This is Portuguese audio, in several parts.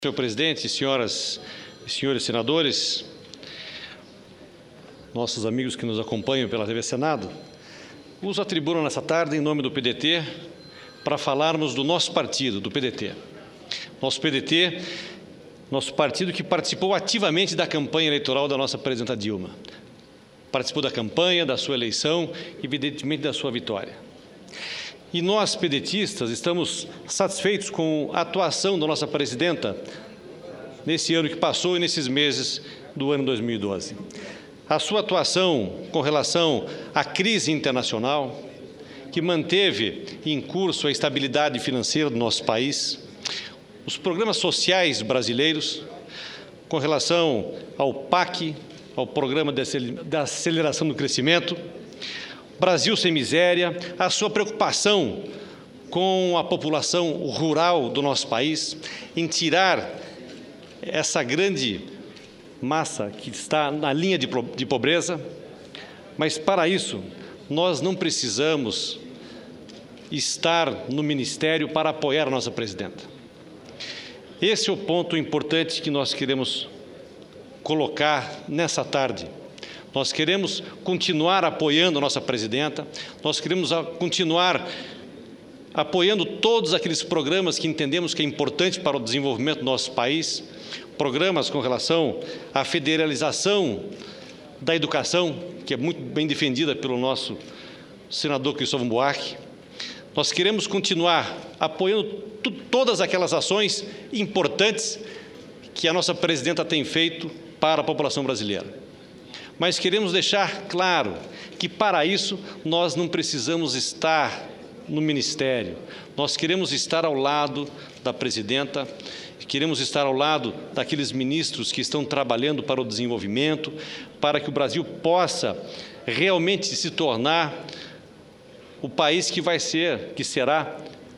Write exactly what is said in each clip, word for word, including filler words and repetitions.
Senhor presidente, senhoras e senhores senadores, nossos amigos que nos acompanham pela T V Senado, uso a tribuna nessa tarde em nome do P D T para falarmos do nosso partido, do P D T. Nosso P D T, nosso partido que participou ativamente da campanha eleitoral da nossa presidenta Dilma. Participou da campanha, da sua eleição e, evidentemente, da sua vitória. E nós, pedetistas, estamos satisfeitos com a atuação da nossa presidenta nesse ano que passou e nesses meses do ano dois mil e doze. A sua atuação com relação à crise internacional, que manteve em curso a estabilidade financeira do nosso país, os programas sociais brasileiros, com relação ao P A C, ao Programa de Aceleração do Crescimento, Brasil Sem Miséria, a sua preocupação com a população rural do nosso país, em tirar essa grande massa que está na linha de pobreza, mas para isso nós não precisamos estar no Ministério para apoiar a nossa presidenta. Esse é o ponto importante que nós queremos colocar nessa tarde. Nós queremos continuar apoiando a nossa presidenta, nós queremos continuar apoiando todos aqueles programas que entendemos que é importante para o desenvolvimento do nosso país, programas com relação à federalização da educação, que é muito bem defendida pelo nosso senador Cristóvão Buarque. Nós queremos continuar apoiando todas aquelas ações importantes que a nossa presidenta tem feito para a população brasileira. Mas queremos deixar claro que, para isso, nós não precisamos estar no Ministério. Nós queremos estar ao lado da presidenta, queremos estar ao lado daqueles ministros que estão trabalhando para o desenvolvimento, para que o Brasil possa realmente se tornar o país que vai ser, que será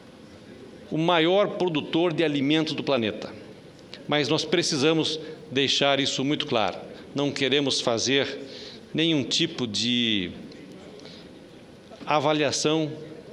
o maior produtor de alimentos do planeta. Mas nós precisamos deixar isso muito claro. Não queremos fazer nenhum tipo de avaliação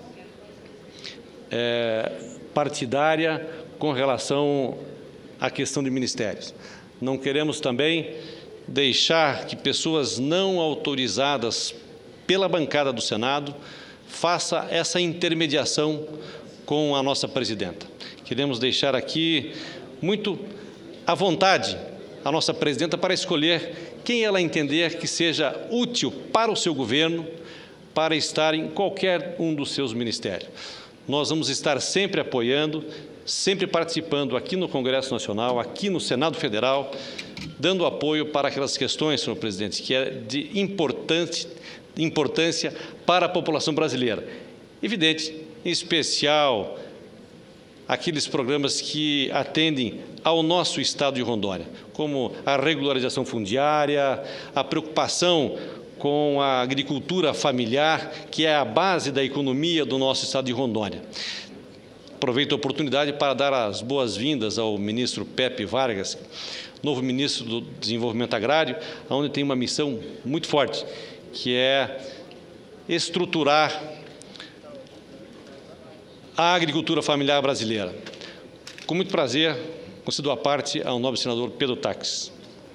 é, partidária com relação à questão de ministérios. Não queremos também deixar que pessoas não autorizadas pela bancada do Senado façam essa intermediação com a nossa presidenta. Queremos deixar aqui muito à vontade a nossa presidenta para escolher quem ela entender que seja útil para o seu governo, para estar em qualquer um dos seus ministérios. Nós vamos estar sempre apoiando, sempre participando aqui no Congresso Nacional, aqui no Senado Federal, dando apoio para aquelas questões, senhor presidente, que é de importante, importância para a população brasileira. Evidente, em especial, aqueles programas que atendem ao nosso estado de Rondônia, como a regularização fundiária, a preocupação com a agricultura familiar, que é a base da economia do nosso estado de Rondônia. Aproveito a oportunidade para dar as boas-vindas ao ministro Pepe Vargas, novo ministro do Desenvolvimento Agrário, onde tem uma missão muito forte, que é estruturar a agricultura familiar brasileira. Com muito prazer, concedo a parte ao nobre senador Pedro Taques.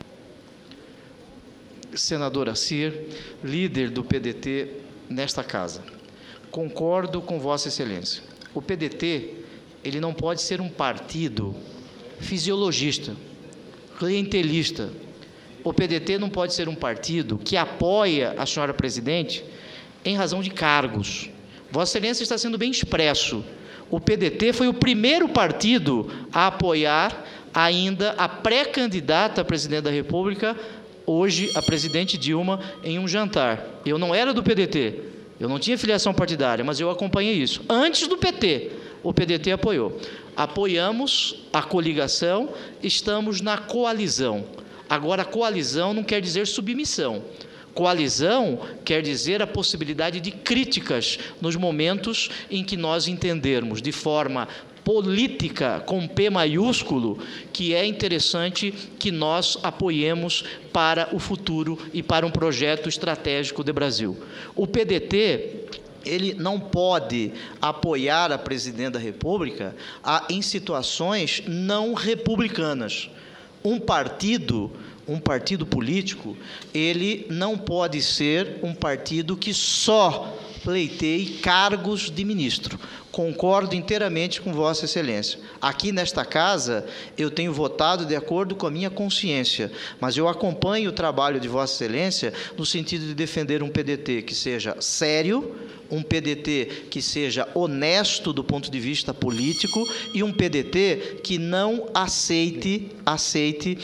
Senador Assir, líder do P D T nesta casa. Concordo com Vossa Excelência. O P D T, ele não pode ser um partido fisiologista, clientelista. O P D T não pode ser um partido que apoia a senhora presidente em razão de cargos. Vossa Excelência está sendo bem expresso. O P D T foi o primeiro partido a apoiar ainda a pré-candidata a presidente da República, hoje a presidente Dilma, em um jantar. Eu não era do P D T, eu não tinha filiação partidária, mas eu acompanhei isso. Antes do P T, o P D T apoiou. Apoiamos a coligação, estamos na coalizão. Agora, coalizão não quer dizer submissão. Coalizão quer dizer a possibilidade de críticas nos momentos em que nós entendermos de forma política, com P maiúsculo, que é interessante que nós apoiemos para o futuro e para um projeto estratégico do Brasil. O P D T ele não pode apoiar a presidente da República a, em situações não republicanas. Um partido, um partido político, ele não pode ser um partido que só pleiteie cargos de ministro. Concordo inteiramente com Vossa Excelência. Aqui nesta casa, eu tenho votado de acordo com a minha consciência, mas eu acompanho o trabalho de Vossa Excelência no sentido de defender um P D T que seja sério, um P D T que seja honesto do ponto de vista político e um P D T que não aceite, aceite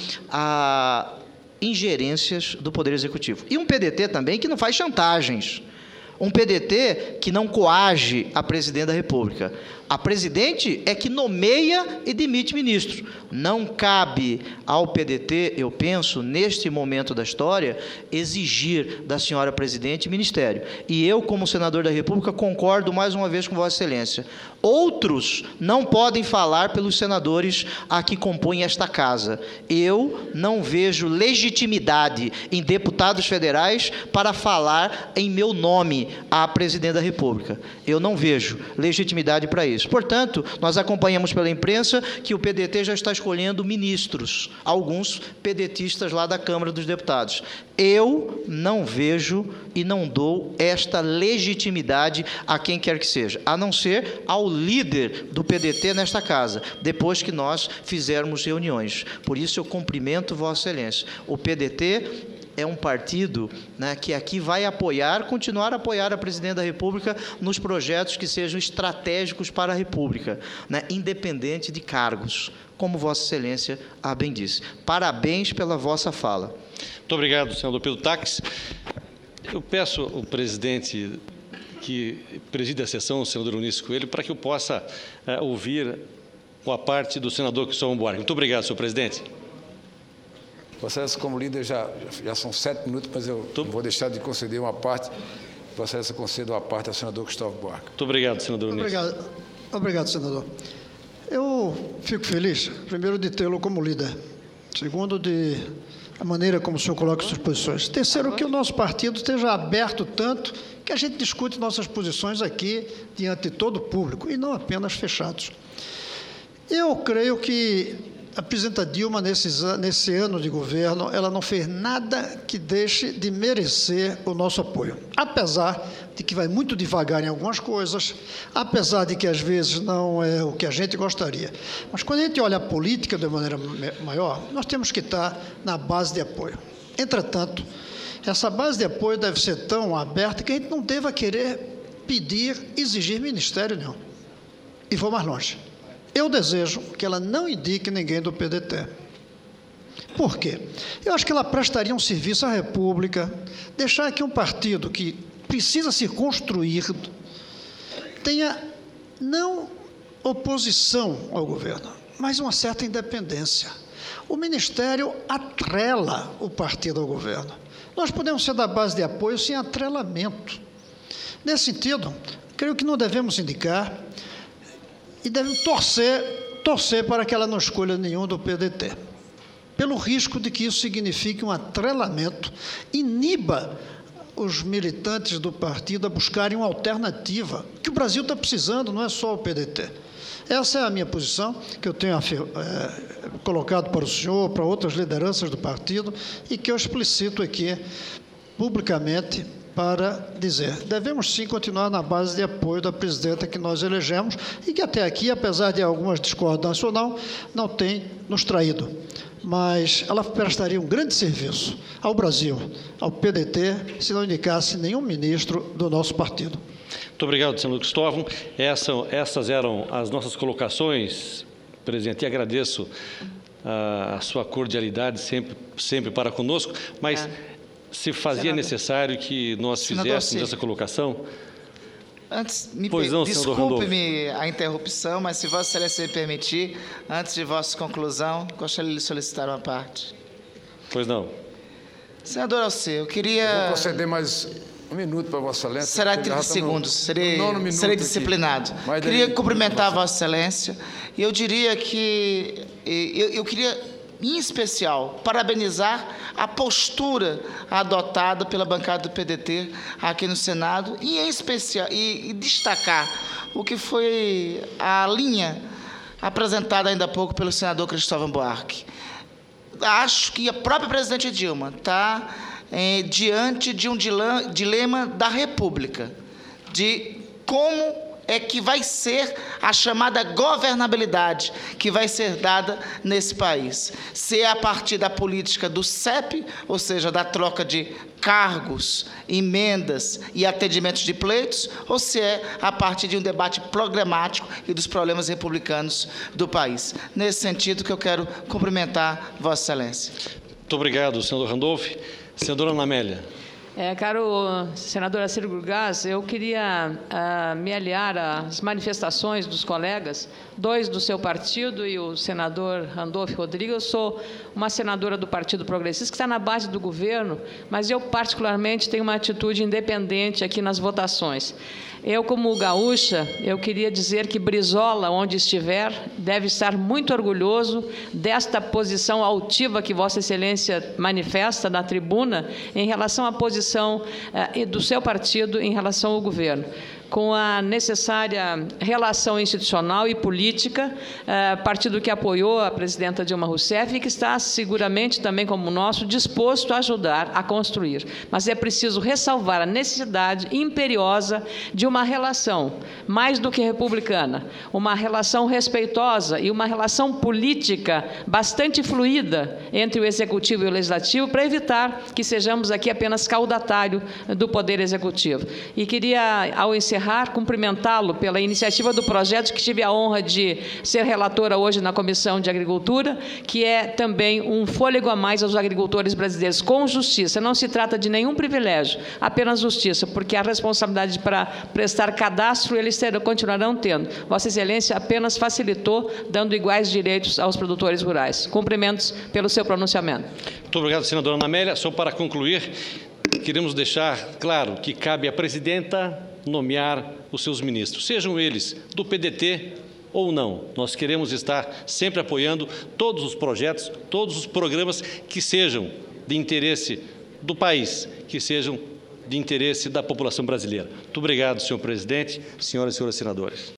a ingerências do Poder Executivo. E um P D T também que não faz chantagens. Um P D T que não coage a presidente da República. A presidente é que nomeia e demite ministro. Não cabe ao P D T, eu penso, neste momento da história, exigir da senhora presidente ministério. E eu, como senador da República, concordo mais uma vez com Vossa Excelência. Outros não podem falar pelos senadores a que compõem esta casa. Eu não vejo legitimidade em deputados federais para falar em meu nome à presidente da República. Eu não vejo legitimidade para isso. Portanto, nós acompanhamos pela imprensa que o P D T já está escolhendo ministros, alguns pedetistas lá da Câmara dos Deputados. Eu não vejo e não dou esta legitimidade a quem quer que seja, a não ser ao líder do P D T nesta casa, depois que nós fizermos reuniões. Por isso eu cumprimento Vossa Excelência. O P D T é um partido, né, que aqui vai apoiar, continuar a apoiar a presidente da República nos projetos que sejam estratégicos para a República, né, independente de cargos, como Vossa Excelência a bem disse. Parabéns pela vossa fala. Muito obrigado, senador Pedro Taques. Eu peço ao presidente que preside a sessão, o senador Eunício Coelho, para que eu possa uh, ouvir a parte do senador Cristóvão Buarque. Muito obrigado, senhor presidente. Vossa Excelência, como líder, já, já são sete minutos, mas eu não vou deixar de conceder uma parte. Vossa Excelência conceda uma parte ao senador Cristóvão Buarque. Muito obrigado, senador Eunício. Obrigado, obrigado, senador. Eu fico feliz, primeiro, de tê-lo como líder. Segundo, de a maneira como o senhor coloca suas posições. Terceiro, que o nosso partido esteja aberto tanto que a gente discute nossas posições aqui diante de todo o público e não apenas fechados. Eu creio que a presidenta Dilma, nesse, nesse ano de governo, ela não fez nada que deixe de merecer o nosso apoio. Apesar de que vai muito devagar em algumas coisas, apesar de que às vezes não é o que a gente gostaria. Mas quando a gente olha a política de maneira maior, nós temos que estar na base de apoio. Entretanto, essa base de apoio deve ser tão aberta que a gente não deva querer pedir, exigir ministério nenhum. E vou mais longe. Eu desejo que ela não indique ninguém do P D T. Por quê? Eu acho que ela prestaria um serviço à República, deixar que um partido que precisa ser construído tenha não oposição ao governo, mas uma certa independência. O ministério atrela o partido ao governo. Nós podemos ser da base de apoio sem atrelamento. Nesse sentido, creio que não devemos indicar e devemos torcer, torcer para que ela não escolha nenhum do P D T, pelo risco de que isso signifique um atrelamento, iniba os militantes do partido a buscarem uma alternativa, que o Brasil está precisando, não é só o P D T. Essa é a minha posição, que eu tenho é, colocado para o senhor, para outras lideranças do partido, e que eu explicito aqui publicamente, para dizer, devemos sim continuar na base de apoio da presidenta que nós elegemos e que até aqui, apesar de algumas discordâncias ou não, não tem nos traído. Mas ela prestaria um grande serviço ao Brasil, ao P D T, se não indicasse nenhum ministro do nosso partido. Muito obrigado, senador Cristóvão. Essa, essas eram as nossas colocações, presidente, e agradeço a, a sua cordialidade sempre, sempre para conosco, mas... É. Se fazia Senador. necessário que nós fizéssemos Senador, essa colocação? Antes, me pois não, desculpe-me a interrupção, mas se Vossa Excelência me permitir, antes de vossa conclusão, gostaria de lhe solicitar uma parte. Pois não. Senador Alceu, eu queria... Eu vou conceder mais um minuto para Vossa Excelência. Será trinta segundos, serei, serei disciplinado. Queria cumprimentar Vossa Excelência e eu diria que... Eu, eu queria em especial, parabenizar a postura adotada pela bancada do P D T aqui no Senado e, em especial, e, e destacar o que foi a linha apresentada ainda há pouco pelo senador Cristóvão Buarque. Acho que a própria presidente Dilma está eh, diante de um dilema da República, de como é que vai ser a chamada governabilidade que vai ser dada nesse país. Se é a partir da política do C E P, ou seja, da troca de cargos, emendas e atendimentos de pleitos, ou se é a partir de um debate programático e dos problemas republicanos do país. Nesse sentido que eu quero cumprimentar Vossa Excelência. Muito obrigado, senador Randolph. Senadora Ana Amélia. É, caro senador Acir Gurgás, eu queria uh, me aliar às manifestações dos colegas, dois do seu partido e o senador Randolph Rodrigues. Eu sou uma senadora do Partido Progressista, que está na base do governo, mas eu, particularmente, tenho uma atitude independente aqui nas votações. Eu, como gaúcha, eu queria dizer que Brizola, onde estiver, deve estar muito orgulhoso desta posição altiva que Vossa Excelência manifesta na tribuna em relação à posição eh, do seu partido em relação ao governo, com a necessária relação institucional e política, eh, partido que apoiou a presidenta Dilma Rousseff e que está seguramente também, como o nosso, disposto a ajudar a construir. Mas é preciso ressalvar a necessidade imperiosa de uma relação, mais do que republicana, uma relação respeitosa e uma relação política bastante fluida entre o Executivo e o Legislativo, para evitar que sejamos aqui apenas caudatário do Poder Executivo. E queria, ao encerrar, cumprimentá-lo pela iniciativa do projeto que tive a honra de ser relatora hoje na Comissão de Agricultura, que é também um fôlego a mais aos agricultores brasileiros, com justiça. Não se trata de nenhum privilégio, apenas justiça, porque a responsabilidade para prestar cadastro eles terão, continuarão tendo. Vossa Excelência apenas facilitou, dando iguais direitos aos produtores rurais. Cumprimentos pelo seu pronunciamento. Muito obrigado, senadora Ana Amélia. Só para concluir, queremos deixar claro que cabe à presidenta nomear os seus ministros, sejam eles do P D T ou não. Nós queremos estar sempre apoiando todos os projetos, todos os programas que sejam de interesse do país, que sejam de interesse da população brasileira. Muito obrigado, senhor presidente, senhoras e senhores senadores.